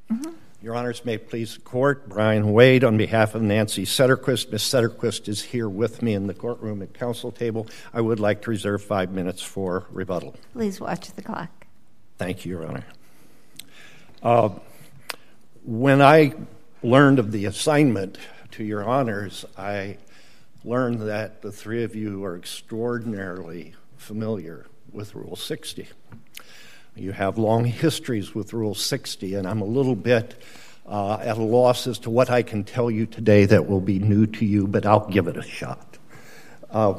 Your Honors, may it please the Court, Brian Wade on behalf of Nancy Sederquist. Ms. Sederquist is here with me in the courtroom at counsel table. I would like to reserve 5 minutes for rebuttal. Please watch the clock. Thank you, Your Honor. When I learned of the assignment to Your Honors, I learned that the three of you are extraordinarily familiar with Rule 60. You have long histories with Rule 60, and I'm a little bit at a loss as to what I can tell you today that will be new to you, but I'll give it a shot. I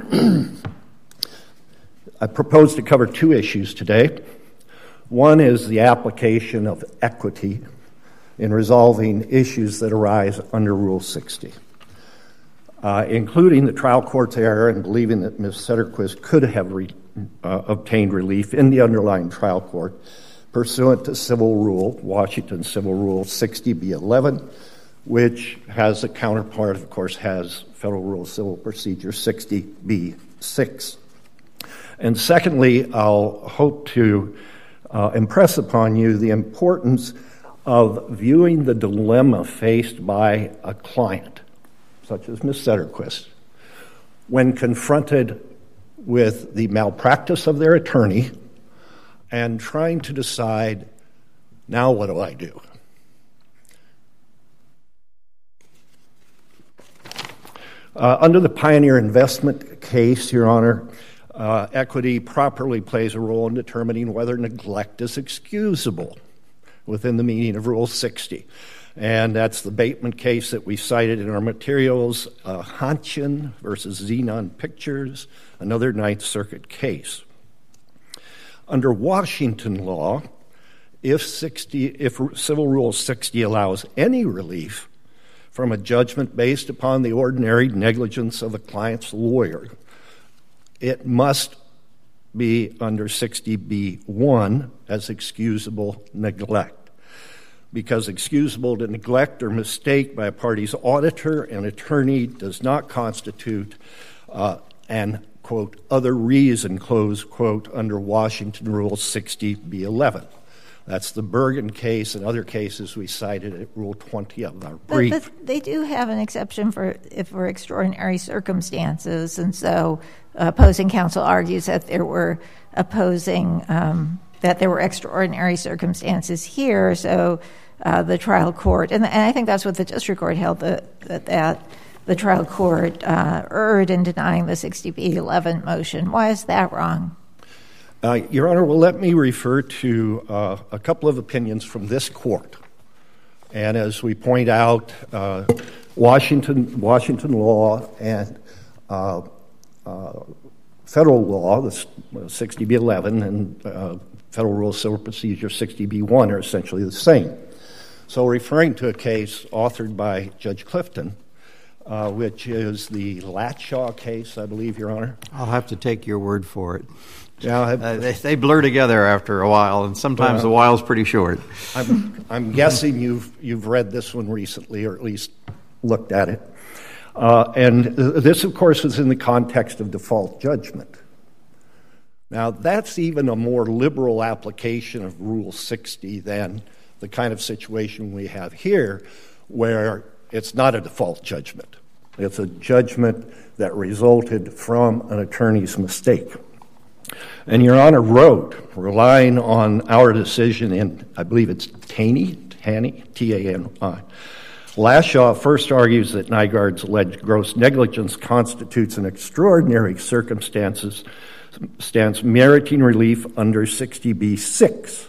propose to cover two issues today. One is the application of equity in resolving issues that arise under Rule 60, including the trial court's error in believing that Ms. Sederquist could have obtained relief in the underlying trial court pursuant to Civil Rule, Washington Civil Rule 60B11, which has a counterpart, of course, has Federal Rule of Civil Procedure 60B6. And secondly, I'll hope to impress upon you the importance of viewing the dilemma faced by a client, such as Ms. Sederquist, when confronted with the malpractice of their attorney and trying to decide, now what do I do? Under the Pioneer Investment case, Your Honor, equity properly plays a role in determining whether neglect is excusable within the meaning of Rule 60. And that's the Bateman case that we cited in our materials, Hanchin versus Xenon Pictures, another Ninth Circuit case. Under Washington law, if Civil Rule 60 allows any relief from a judgment based upon the ordinary negligence of a client's lawyer, it must be under 60B1 as excusable neglect, because excusable to neglect or mistake by a party's auditor and attorney does not constitute an, quote, other reason, close quote, under Washington Rule 60B11. That's the Bergen case and other cases we cited at Rule 20 of our brief. But they do have an exception for extraordinary circumstances, and so opposing counsel argues that there were extraordinary circumstances here, so the trial court, and I think that's what the district court held, that the trial court erred in denying the 60B11 motion. Why is that wrong? Your Honor, well, let me refer to a couple of opinions from this court. And as we point out, Washington law and federal law, the 60B11 and Federal Rule of Civil Procedure 60B1 are essentially the same. So referring to a case authored by Judge Clifton, which is the Latshaw case, I believe, Your Honor. I'll have to take your word for it. Yeah, they blur together after a while, and sometimes the while's pretty short. I'm guessing you've read this one recently, or at least looked at it. And this, of course, is in the context of default judgment. Now, that's even a more liberal application of Rule 60 than the kind of situation we have here, where it's not a default judgment. It's a judgment that resulted from an attorney's mistake. And Your Honor wrote, relying on our decision in, I believe it's Taney, T-A-N-I, Lashaw first argues that Nygaard's alleged gross negligence constitutes an extraordinary circumstance meriting relief under 60B6.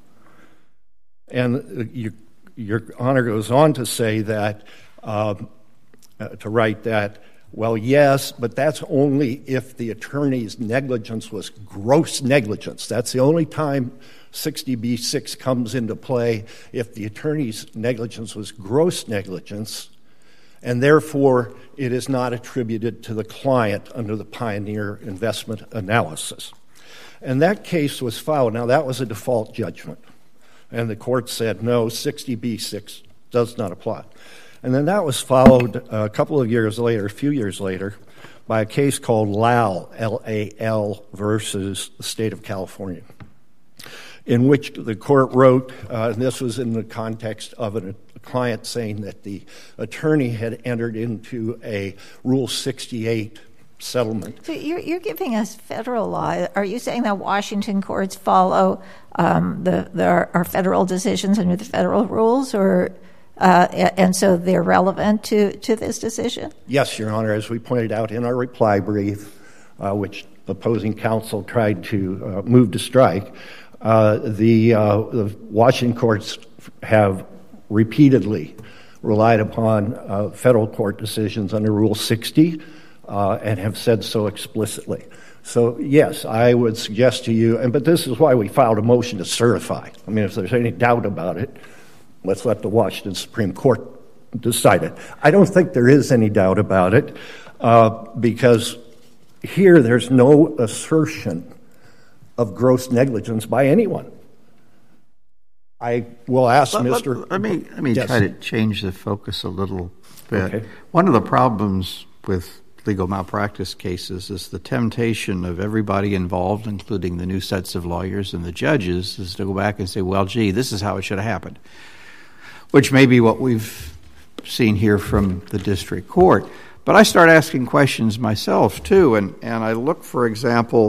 And Your Honor goes on to say that, to write that, well, yes, but that's only if the attorney's negligence was gross negligence. That's the only time 60B6 comes into play, if the attorney's negligence was gross negligence, and therefore it is not attributed to the client under the Pioneer Investment Analysis. And that case was filed. Now, that was a default judgment. And the court said, no, 60B6 does not apply. And then that was followed a few years later, by a case called Lal, L-A-L, versus the state of California. in which the court wrote, and this was in the context of a client saying that the attorney had entered into a Rule 68 settlement. So you're giving us federal law. Are you saying that Washington courts follow our federal decisions under the federal rules, or and so they're relevant to this decision? Yes, Your Honor. As we pointed out in our reply brief, which opposing counsel tried to move to strike, the Washington courts have repeatedly relied upon federal court decisions under Rule 60 and have said so explicitly. So, yes, I would suggest to you, but this is why we filed a motion to certify. I mean, if there's any doubt about it, let's let the Washington Supreme Court decide it. I don't think there is any doubt about it because here there's no assertion of gross negligence by anyone. I will ask Mr. Let me yes. try to change the focus a little bit. Okay. One of the problems with legal malpractice cases is the temptation of everybody involved, including the new sets of lawyers and the judges, is to go back and say, well, gee, this is how it should have happened, which may be what we've seen here from the district court. But I start asking questions myself, too, and I look, for example,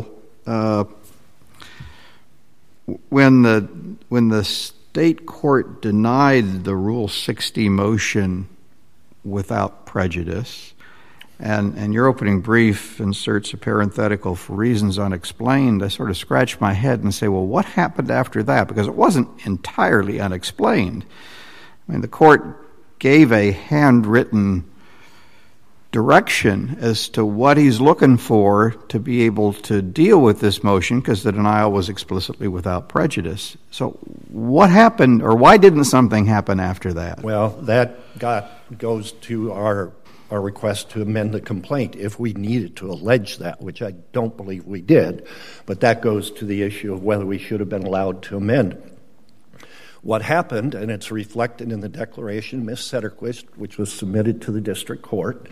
when the state court denied the Rule 60 motion without prejudice, and your opening brief inserts a parenthetical for reasons unexplained, I sort of scratch my head and say, well, what happened after that? Because it wasn't entirely unexplained. I mean, the court gave a handwritten direction as to what he's looking for to be able to deal with this motion, because the denial was explicitly without prejudice. So what happened, or why didn't something happen after that? Well, that goes to our request to amend the complaint if we needed to allege that, which I don't believe we did. But that goes to the issue of whether we should have been allowed to amend. What happened, and it's reflected in the declaration, Ms. Sederquist, which was submitted to the district court,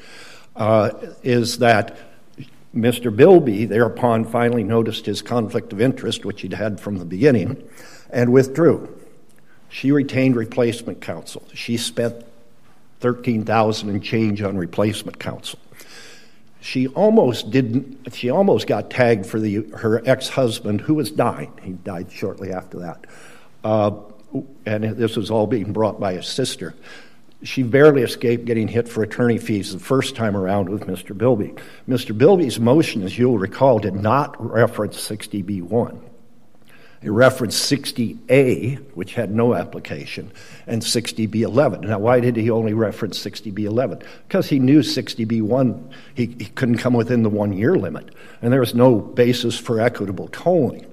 is that Mr. Bilby thereupon finally noticed his conflict of interest, which he'd had from the beginning, and withdrew. She retained replacement counsel. She spent $13,000 and change on replacement counsel. She almost got tagged for her ex-husband, who was dying. He died shortly after that. And this was all being brought by his sister. She barely escaped getting hit for attorney fees the first time around with Mr. Bilby. Mr. Bilby's motion, as you'll recall, did not reference 60B1. It referenced 60A, which had no application, and 60B11. Now, why did he only reference 60B11? Because he knew 60B1, he couldn't come within the 1-year limit, and there was no basis for equitable tolling.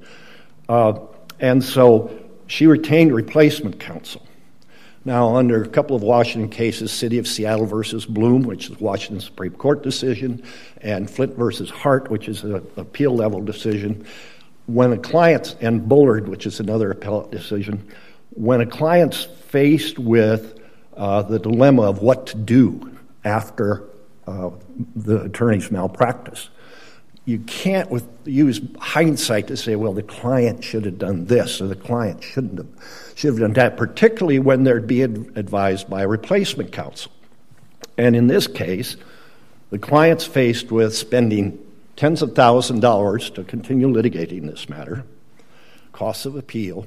And so she retained replacement counsel. Now, under a couple of Washington cases, City of Seattle versus Bloom, which is a Washington Supreme Court decision, and Flint versus Hart, which is an appeal-level decision, when a client, and Bullard, which is another appellate decision, when a client's faced with the dilemma of what to do after the attorney's malpractice, you can't use hindsight to say, well, the client should have done this or the client should have done that, particularly when they're being advised by a replacement counsel. And in this case, the client's faced with spending tens of thousands of dollars to continue litigating this matter, costs of appeal,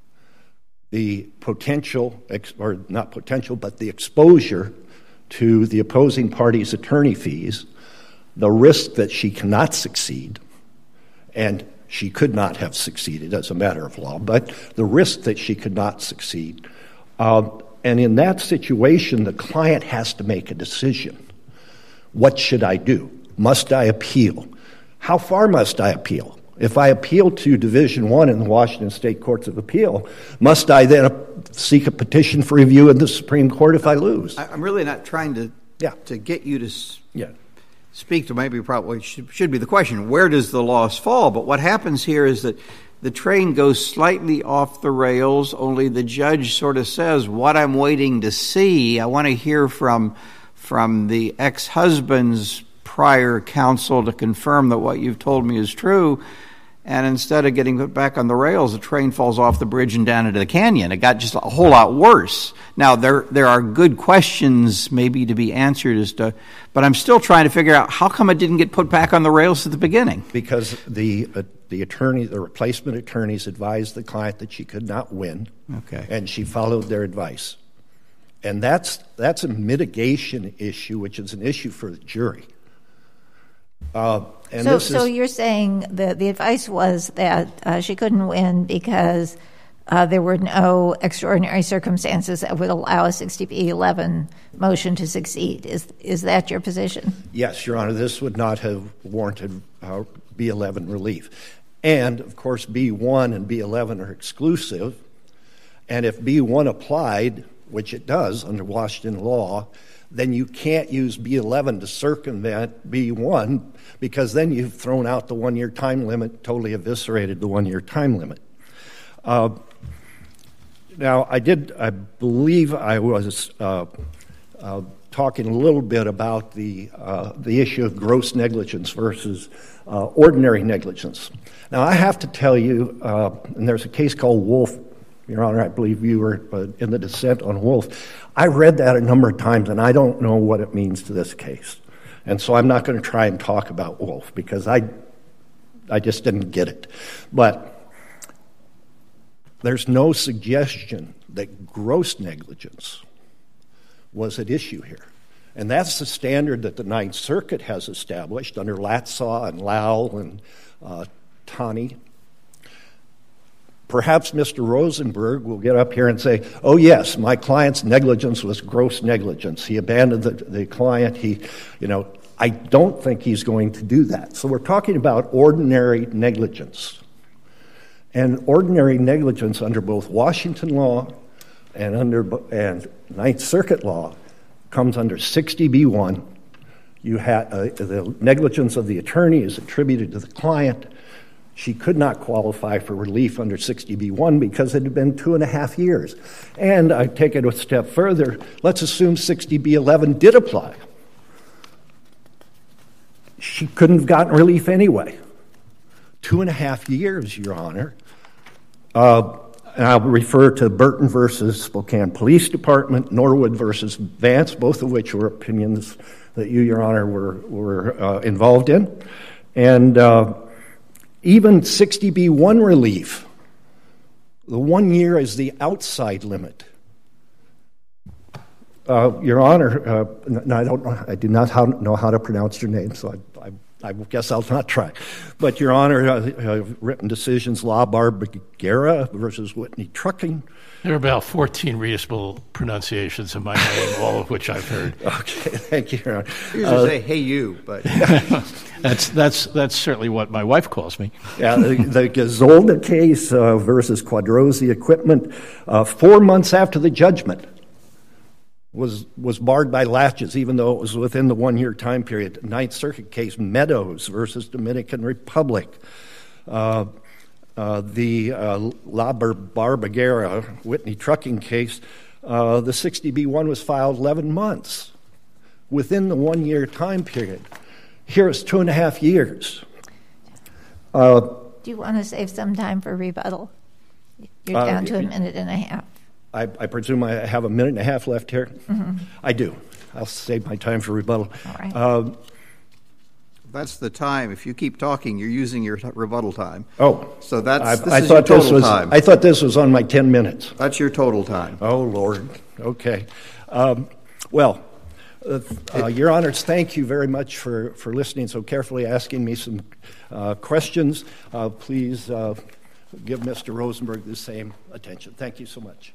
the potential, or not potential, but the exposure to the opposing party's attorney fees, the risk that she cannot succeed, and she could not have succeeded as a matter of law, but the risk that she could not succeed. And in that situation, the client has to make a decision. What should I do? Must I appeal? How far must I appeal? If I appeal to Division I in the Washington State Courts of Appeal, must I then seek a petition for review in the Supreme Court if I lose? I'm really not trying to get you to speak to maybe probably should be the question, where does the loss fall? But what happens here is that the train goes slightly off the rails, only the judge sort of says, what I'm waiting to see, I want to hear from the ex-husband's prior counsel to confirm that what you've told me is true. and instead of getting put back on the rails, the train falls off the bridge and down into the canyon. It got just a whole lot worse. Now, there are good questions maybe to be answered as to, but I'm still trying to figure out how come it didn't get put back on the rails at the beginning. Because the replacement attorneys advised the client that she could not win, and she followed their advice. And that's a mitigation issue, which is an issue for the jury. So you're saying that the advice was that she couldn't win because there were no extraordinary circumstances that would allow a 60B11 motion to succeed. Is that your position? Yes, Your Honor. This would not have warranted B11 relief. And, of course, B1 and B11 are exclusive. And if B1 applied, which it does under Washington law, then you can't use B11 to circumvent B1 because then you've thrown out the one-year time limit, totally eviscerated the one-year time limit. Now, I believe I was talking a little bit about the issue of gross negligence versus ordinary negligence. Now, I have to tell you, and there's a case called Wolf. Your Honor, I believe you were in the dissent on Wolf. I read that a number of times, and I don't know what it means to this case. And so I'm not going to try and talk about Wolf because I just didn't get it. But there's no suggestion that gross negligence was at issue here. And that's the standard that the Ninth Circuit has established under Latsaw and Lowell and Taney. Perhaps Mr. Rosenberg will get up here and say, oh, yes, my client's negligence was gross negligence. He abandoned the client. I don't think he's going to do that. So we're talking about ordinary negligence. And ordinary negligence under both Washington law and Ninth Circuit law comes under 60B1. You had the negligence of the attorney is attributed to the client. She could not qualify for relief under 60B1 because it had been 2.5 years. And I take it a step further. Let's assume 60B11 did apply. She couldn't have gotten relief anyway. 2.5 years, Your Honor. And I'll refer to Burton versus Spokane Police Department, Norwood versus Vance, both of which were opinions that you, Your Honor, were involved in. And even 60B1 relief, the 1 year is the outside limit. Your Honor, I do not know how to pronounce your name, so I guess I'll not try. But Your Honor, written decisions, La Barbera versus Whitney Trucking. There are about 14 reasonable pronunciations of my name, all of which I've heard. Okay, thank you, Your Honor. You usually say, hey, you, but... That's certainly what my wife calls me. Yeah, the Gazolda case versus Quadrosi Equipment, 4 months after the judgment, was barred by latches, even though it was within the 1 year time period. Ninth Circuit case, Meadows versus Dominican Republic. The La Barbera Whitney Trucking case, the 60B1 was filed 11 months within the 1 year time period. Here it's 2.5 years. Do you want to save some time for rebuttal? You're down to 1.5 minutes. I presume I have 1.5 minutes left here? Mm-hmm. I do. I'll save my time for rebuttal. All right. That's the time. If you keep talking, you're using your rebuttal time. Oh. So this is your total time. I thought this was on my 10 minutes. That's your total time. Oh, Lord. Okay. Your Honors, thank you very much for listening so carefully, asking me some questions. Please give Mr. Rosenberg the same attention. Thank you so much.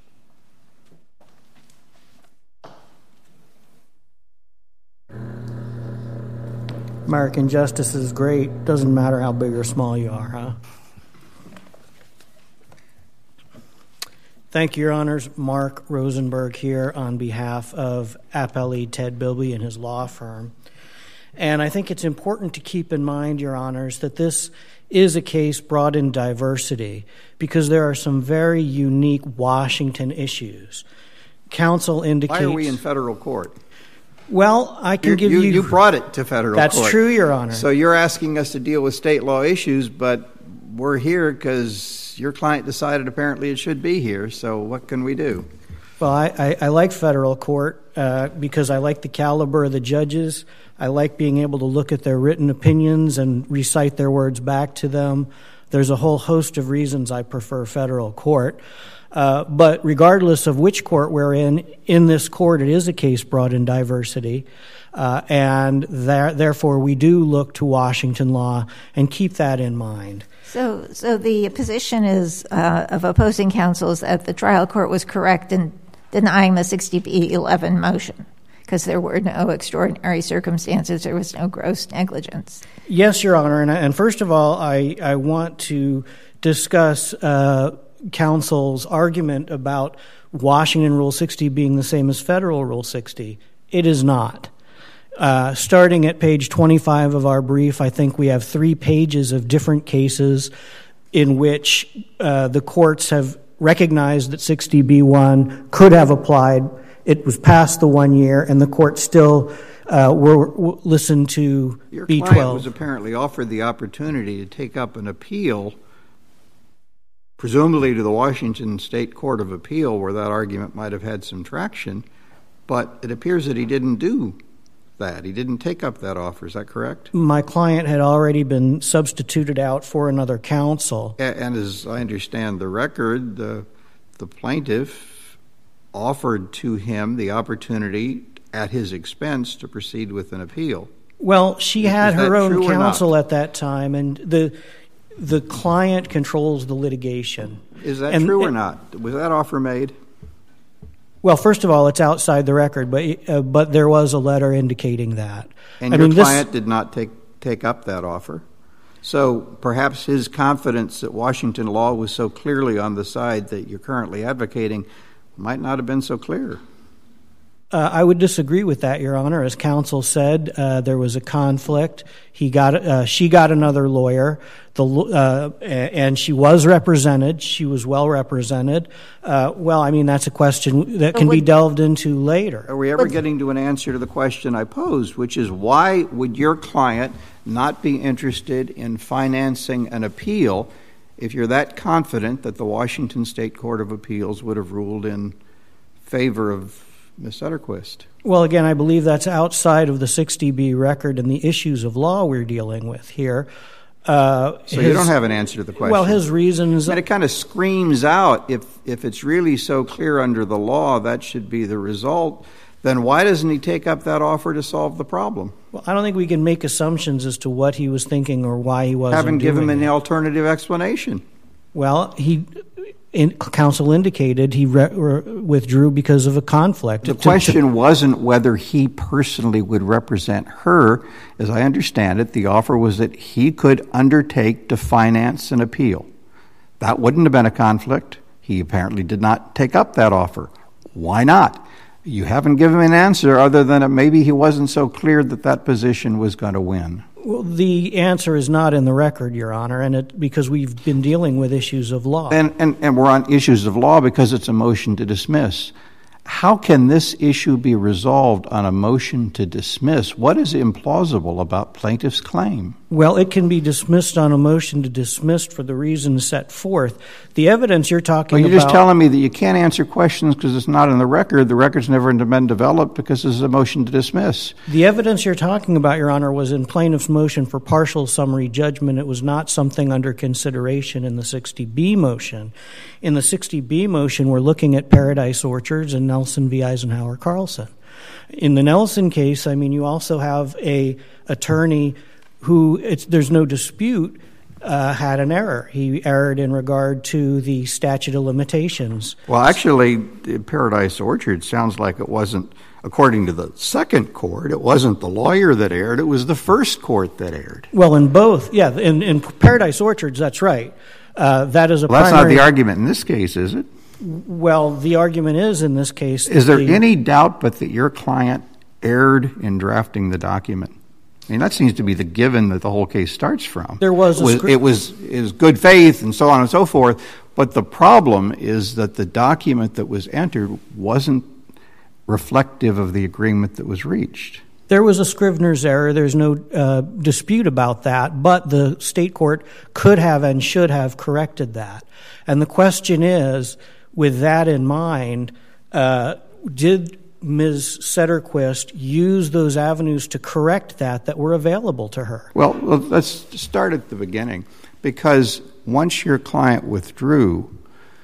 American justice is great. Doesn't matter how big or small you are, huh? Thank you, Your Honors. Mark Rosenberg here on behalf of Appellee Ted Bilby and his law firm. And I think it's important to keep in mind, Your Honors, that this is a case brought in diversity because there are some very unique Washington issues. Counsel indicates... Why are we in federal court? Well, I can give you... You brought it to federal court. That's true, Your Honor. So you're asking us to deal with state law issues, but we're here because your client decided apparently it should be here, so what can we do? Well, I like federal court because I like the caliber of the judges. I like being able to look at their written opinions and recite their words back to them. There's a whole host of reasons I prefer federal court. But regardless of which court we're in this court, it is a case brought in diversity. And therefore, we do look to Washington law and keep that in mind. So the position is of opposing counsels that the trial court was correct in denying the 60B11 motion because there were no extraordinary circumstances, there was no gross negligence. Yes, Your Honor. And first of all, I want to discuss counsel's argument about Washington Rule 60 being the same as federal Rule 60. It is not. Starting at page 25 of our brief, I think we have 3 pages of different cases in which the courts have recognized that 60B1 could have applied. It was past the 1 year, and the court still listened to Your B12. client was apparently offered the opportunity to take up an appeal, presumably to the Washington State Court of Appeal, where that argument might have had some traction, but it appears that he didn't do that. He didn't take up that offer. Is that correct? My client had already been substituted out for another counsel. And as I understand the record, the plaintiff offered to him the opportunity at his expense to proceed with an appeal. Well, she had her own counsel at that time, and the client controls the litigation. Is that true or not? Was that offer made? Well, first of all, it's outside the record, but there was a letter indicating that. And your client did not take up that offer. So perhaps his confidence that Washington law was so clearly on the side that you're currently advocating might not have been so clear. I would disagree with that, Your Honor. As counsel said, there was a conflict. She got another lawyer, and she was represented. She was well represented. That's a question that can be delved into later. Are we ever getting to an answer to the question I posed, which is why would your client not be interested in financing an appeal if you're that confident that the Washington State Court of Appeals would have ruled in favor of Ms. Sutterquist? Well, again, I believe that's outside of the 60B record and the issues of law we're dealing with here. So you don't have an answer to the question. Well, his reasons... And it kind of screams out, if it's really so clear under the law that should be the result, then why doesn't he take up that offer to solve the problem? Well, I don't think we can make assumptions as to what he was thinking or why he wasn't Haven't given him doing an it. alternative explanation. Well, counsel indicated he withdrew because of a conflict. The question wasn't whether he personally would represent her. As I understand it, the offer was that he could undertake to finance an appeal. That wouldn't have been a conflict. He apparently did not take up that offer. Why not? You haven't given him an answer other than that maybe he wasn't so clear that that position was going to win. Well, the answer is not in the record, Your Honor, because we've been dealing with issues of law. And we're on issues of law because it's a motion to dismiss. How can this issue be resolved on a motion to dismiss? What is implausible about plaintiff's claim? Well, it can be dismissed on a motion to dismiss for the reasons set forth. The evidence you're talking about... Well, you're just telling me that you can't answer questions because it's not in the record. The record's never been developed because this is a motion to dismiss. The evidence you're talking about, Your Honor, was in plaintiff's motion for partial summary judgment. It was not something under consideration in the 60B motion. In the 60B motion, we're looking at Paradise Orchards and Nelson v. Eisenhower Carlson. In the Nelson case, you also have a attorney who, there's no dispute, had an error. He erred in regard to the statute of limitations. Well, actually, Paradise Orchard sounds like it wasn't, according to the second court, it wasn't the lawyer that erred, it was the first court that erred. Well, in both, yeah, in Paradise Orchards, that's right. That is a Well, that's not the argument in this case, is it? Well, the argument is in this case... Is there any doubt but that your client erred in drafting the document? That seems to be the given that the whole case starts from. There was it was good faith and so on and so forth, but the problem is that the document that was entered wasn't reflective of the agreement that was reached. There was a Scrivener's error. There's no dispute about that, but the state court could have and should have corrected that. And the question is, with that in mind, did Ms. Sederquist use those avenues to correct that were available to her? Well, let's start at the beginning, because once your client withdrew,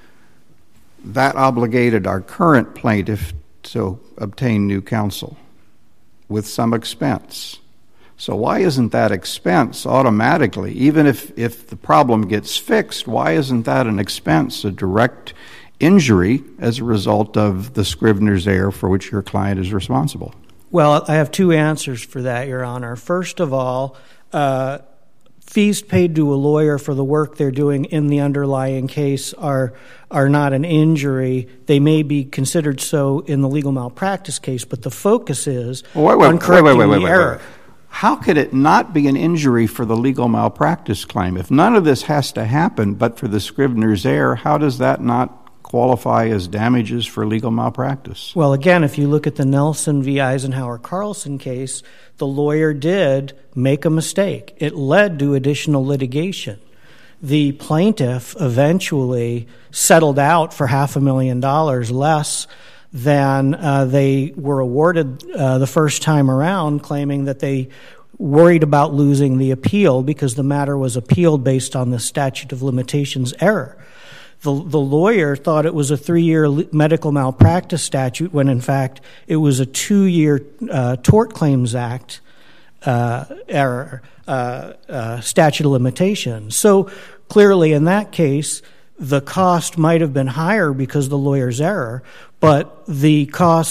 that obligated our current plaintiff to obtain new counsel with some expense. So why isn't that expense automatically, even if the problem gets fixed, why isn't that an expense, a direct injury as a result of the Scrivener's error for which your client is responsible? Well, I have two answers for that, Your Honor. First of all, fees paid to a lawyer for the work they're doing in the underlying case are not an injury. They may be considered so in the legal malpractice case, but the focus is on correcting the error. How could it not be an injury for the legal malpractice claim? If none of this has to happen but for the Scrivener's error, how does that not qualify as damages for legal malpractice? Well, again, if you look at the Nelson v. Eisenhower-Carlson case, the lawyer did make a mistake. It led to additional litigation. The plaintiff eventually settled out for $500,000 less than they were awarded the first time around, claiming that they worried about losing the appeal because the matter was appealed based on the statute of limitations error. The lawyer thought it was a 3-year medical malpractice statute when, in fact, it was a 2-year Tort Claims Act error, statute of limitations. So clearly in that case, the cost might have been higher because of the lawyer's error, but the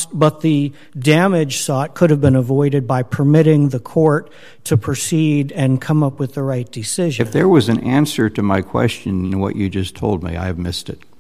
damage sought could have been avoided by permitting the court to proceed and come up with the right decision. If there was an answer to my question in what you just told me, I have missed it.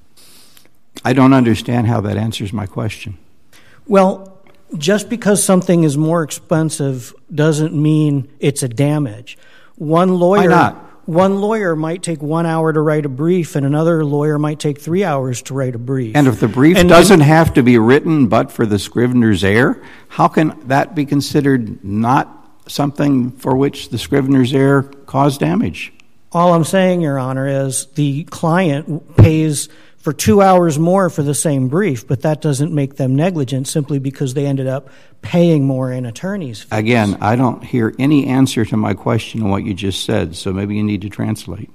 I don't understand how that answers my question. Well, just because something is more expensive doesn't mean it's a damage. Why not? One lawyer might take 1 hour to write a brief, and another lawyer might take 3 hours to write a brief. And if the brief doesn't have to be written but for the Scrivener's error, how can that be considered not something for which the Scrivener's error caused damage? All I'm saying, Your Honor, is the client pays for 2 hours more for the same brief, but that doesn't make them negligent simply because they ended up paying more in attorney's fees. Again, I don't hear any answer to my question on what you just said, so maybe you need to translate.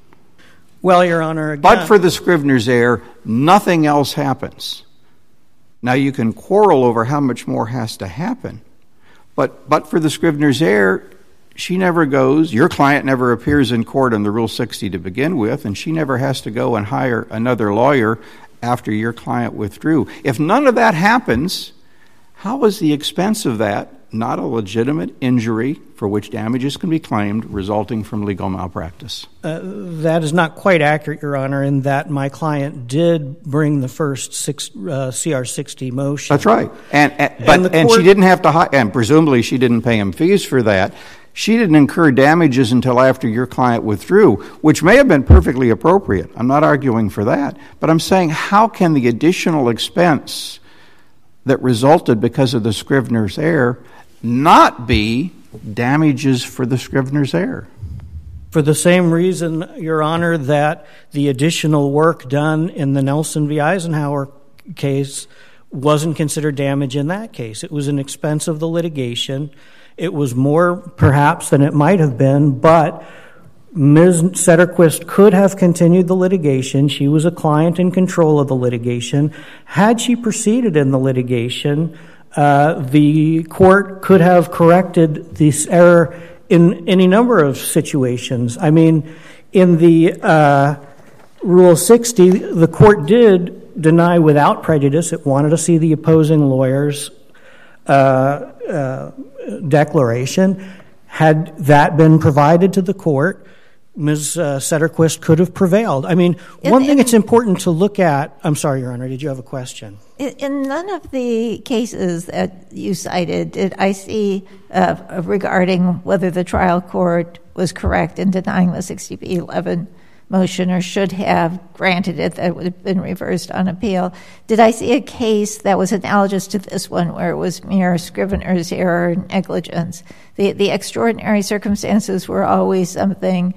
Well, Your Honor, again... But for the Scrivener's error, nothing else happens. Now, you can quarrel over how much more has to happen, but for the Scrivener's error, she never goes, your client never appears in court on the Rule 60 to begin with, and she never has to go and hire another lawyer after your client withdrew. If none of that happens, how is the expense of that not a legitimate injury for which damages can be claimed resulting from legal malpractice? That is not quite accurate, Your Honor, in that my client did bring the first CR-60 motion. That's right. And she didn't have to hire, and presumably she didn't pay him fees for that. She didn't incur damages until after your client withdrew, which may have been perfectly appropriate. I'm not arguing for that. But I'm saying, how can the additional expense that resulted because of the Scrivener's error not be damages for the Scrivener's error? For the same reason, Your Honor, that the additional work done in the Nelson v. Eisenhower case wasn't considered damage in that case. It was an expense of the litigation. It was more, perhaps, than it might have been, but Ms. Sederquist could have continued the litigation. She was a client in control of the litigation. Had she proceeded in the litigation, the court could have corrected this error in any number of situations. I mean, in the Rule 60, the court did deny without prejudice. It wanted to see the opposing lawyer's declaration. Had that been provided to the court, Ms. Sederquist could have prevailed. I mean, one thing it's important to look at... I'm sorry, Your Honor, did you have a question? In none of the cases that you cited did I see regarding whether the trial court was correct in denying the 60B11 motion, or should have granted it, that would have been reversed on appeal. Did I see a case that was analogous to this one where it was mere scrivener's error and negligence? The extraordinary circumstances were always something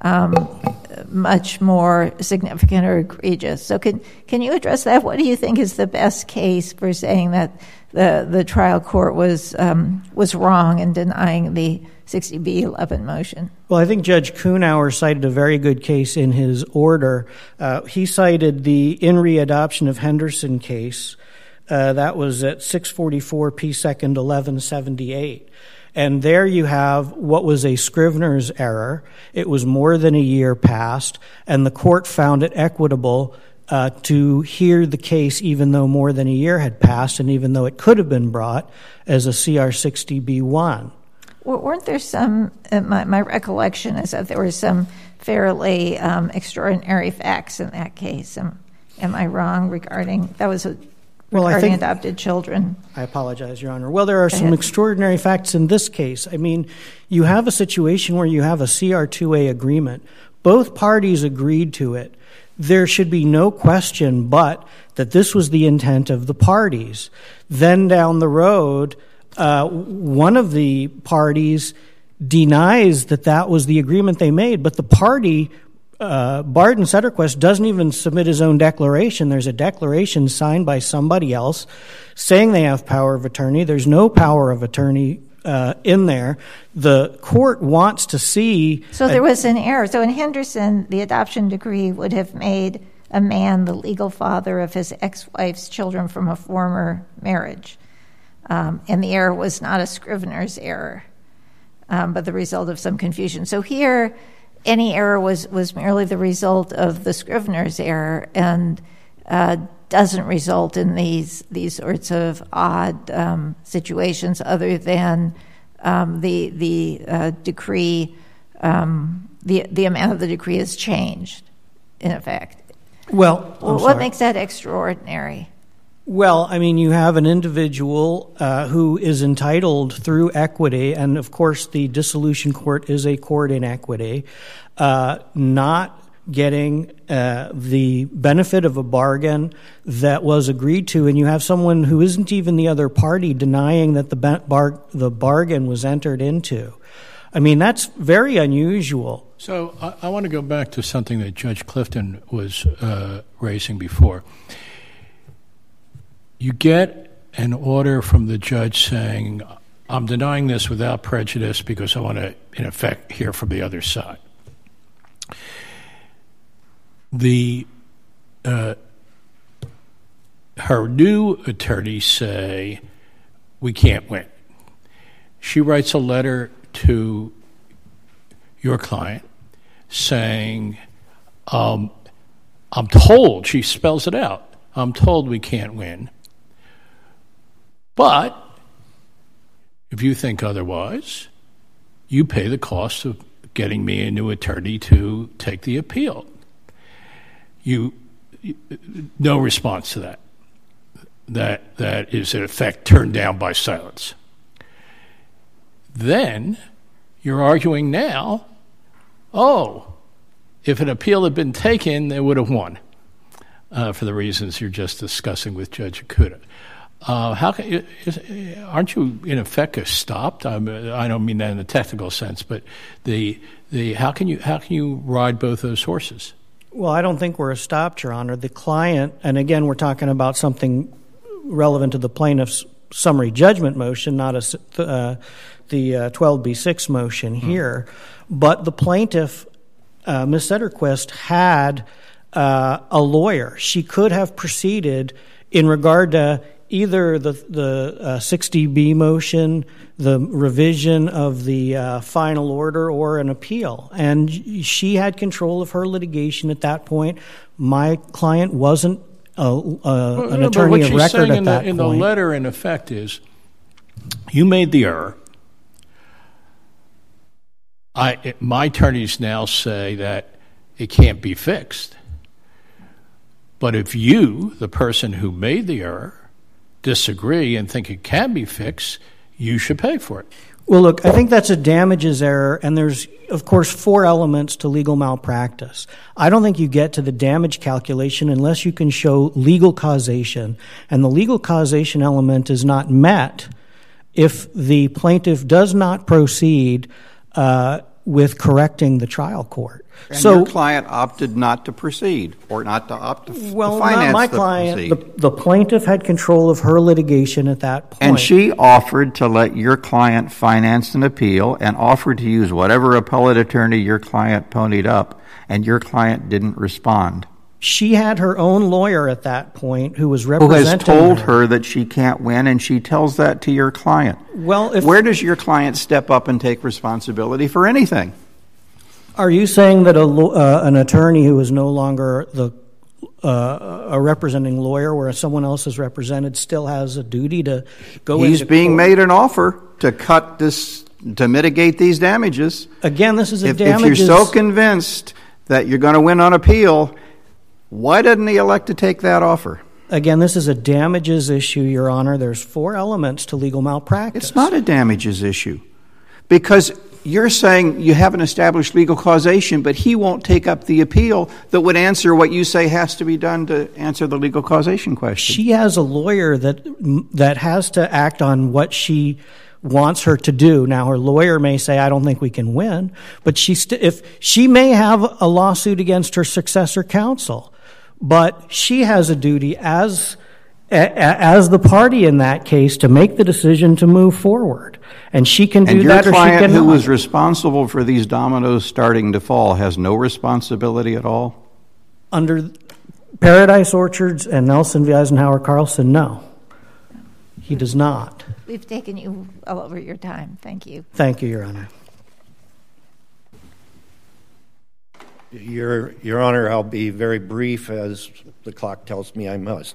much more significant or egregious. So can you address that? What do you think is the best case for saying that the trial court was wrong in denying the 60B11 motion? Well, I think Judge Kuhnauer cited a very good case in his order. He cited the in re-adoption of Henderson case. That was at 644 P. 2nd 1178. And there you have what was a scrivener's error. It was more than a year past, and the court found it equitable to hear the case even though more than a year had passed and even though it could have been brought as a CR 60B1. Weren't there some, my recollection is that there were some fairly extraordinary facts in that case. Am I wrong regarding, that was regarding adopted children? I apologize, Your Honor. Well, there are some extraordinary facts in this case. I mean, you have a situation where you have a CR2A agreement. Both parties agreed to it. There should be no question but that this was the intent of the parties. Then down the road, one of the parties denies that that was the agreement they made, but the party, Barden Sederquist, doesn't even submit his own declaration. There's a declaration signed by somebody else saying they have power of attorney. There's no power of attorney in there. The court wants to see... So there was an error. So in Henderson, the adoption decree would have made a man the legal father of his ex-wife's children from a former marriage. And the error was not a scrivener's error, but the result of some confusion. So here, any error was merely the result of the scrivener's error and doesn't result in these sorts of odd situations other than the decree, the amount of the decree has changed, in effect. Well, what makes that extraordinary? Well, I mean, you have an individual who is entitled through equity, and of course the dissolution court is a court in equity, not getting the benefit of a bargain that was agreed to, and you have someone who isn't even the other party denying that the bargain was entered into. I mean, that's very unusual. So I want to go back to something that Judge Clifton was raising before. You get an order from the judge saying, I'm denying this without prejudice because I want to, in effect, hear from the other side. Her new attorneys say, we can't win. She writes a letter to your client saying, I'm told, she spells it out, I'm told we can't win. But if you think otherwise, you pay the cost of getting me a new attorney to take the appeal. No response to that. That is, in effect, turned down by silence. Then you're arguing now, if an appeal had been taken, they would have won, for the reasons you're just discussing with Judge Ikuda. Aren't you, in effect, stopped? I don't mean that in a technical sense, but how can you ride both those horses? Well, I don't think we're stopped, Your Honor. The client, and again, we're talking about something relevant to the plaintiff's summary judgment motion, not the 12B6 motion here. But the plaintiff, Ms. Sederquist, had a lawyer. She could have proceeded in regard to either the 60B motion, the revision of the final order, or an appeal. And she had control of her litigation at that point. My client wasn't an attorney of record at that point. In the letter, in effect, is you made the error. My attorneys now say that it can't be fixed. But if you, the person who made the error, disagree and think it can be fixed, you should pay for it. Well, look, I think that's a damages error, and there's, of course, 4 elements to legal malpractice. I don't think you get to the damage calculation unless you can show legal causation, and the legal causation element is not met if the plaintiff does not proceed with correcting the trial court. And so your client opted not to proceed, or not to opt to finance not my client. The plaintiff had control of her litigation at that point. And she offered to let your client finance an appeal and offered to use whatever appellate attorney your client ponied up, and your client didn't respond. She had her own lawyer at that point who was representing her. Who has told her that she can't win, and she tells that to your client. Well, where does your client step up and take responsibility for anything? Are you saying that an attorney who is no longer a representing lawyer, where someone else is represented, still has a duty to go into court? He's being made an offer to cut this, to mitigate these damages. Again, this is a If damages... you're so convinced that you're going to win on appeal, why didn't he elect to take that offer? Again, this is a damages issue, Your Honor. There's 4 elements to legal malpractice. It's not a damages issue, because you're saying you haven't established legal causation, but he won't take up the appeal that would answer what you say has to be done to answer the legal causation question. She has a lawyer that has to act on what she wants her to do. Now, her lawyer may say, I don't think we can win, but if she may have a lawsuit against her successor counsel, but she has a duty as the party in that case to make the decision to move forward. And she can do that, or she cannot. And your client who was responsible for these dominoes starting to fall has no responsibility at all? Under Paradise Orchards and Nelson v. Eisenhower Carlson, no. He does not. We've taken you all over your time. Thank you. Thank you, Your Honor. Your Honor, I'll be very brief, as the clock tells me I must.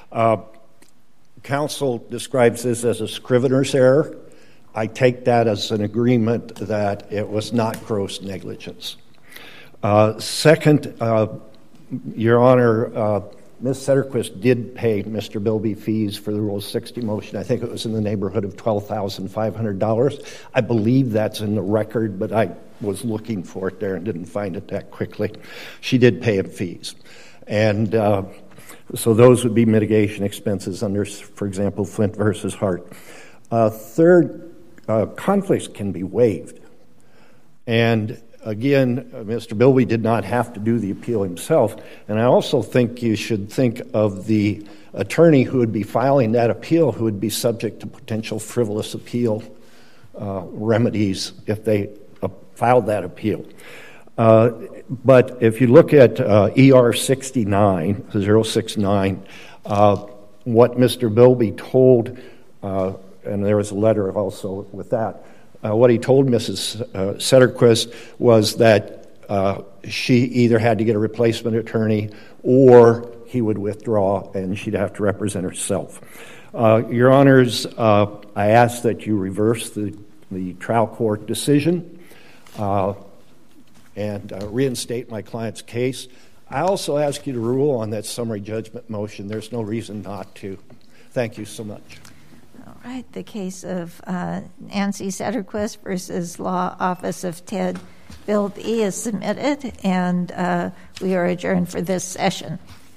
Counsel describes this as a scrivener's error. I take that as an agreement that it was not gross negligence. Second, Your Honor, Ms. Sederquist did pay Mr. Bilby fees for the Rule 60 motion. I think it was in the neighborhood of $12,500. I believe that's in the record, but I was looking for it there and didn't find it that quickly. She did pay him fees. And so those would be mitigation expenses under, for example, Flint versus Hart. Third, conflicts can be waived. And again, Mr. Bilby did not have to do the appeal himself. And I also think you should think of the attorney who would be filing that appeal, who would be subject to potential frivolous appeal remedies if they filed that appeal. But if you look at ER 69, 069, what Mr. Bilby told, and there was a letter also with that, what he told Mrs. Sederquist was that she either had to get a replacement attorney or he would withdraw and she'd have to represent herself. Your Honors, I ask that you reverse the trial court decision and reinstate my client's case. I also ask you to rule on that summary judgment motion. There's no reason not to. Thank you so much. All right, the case of Nancy Sederquist versus Law Office of Ted Bilby is submitted, and we are adjourned for this session.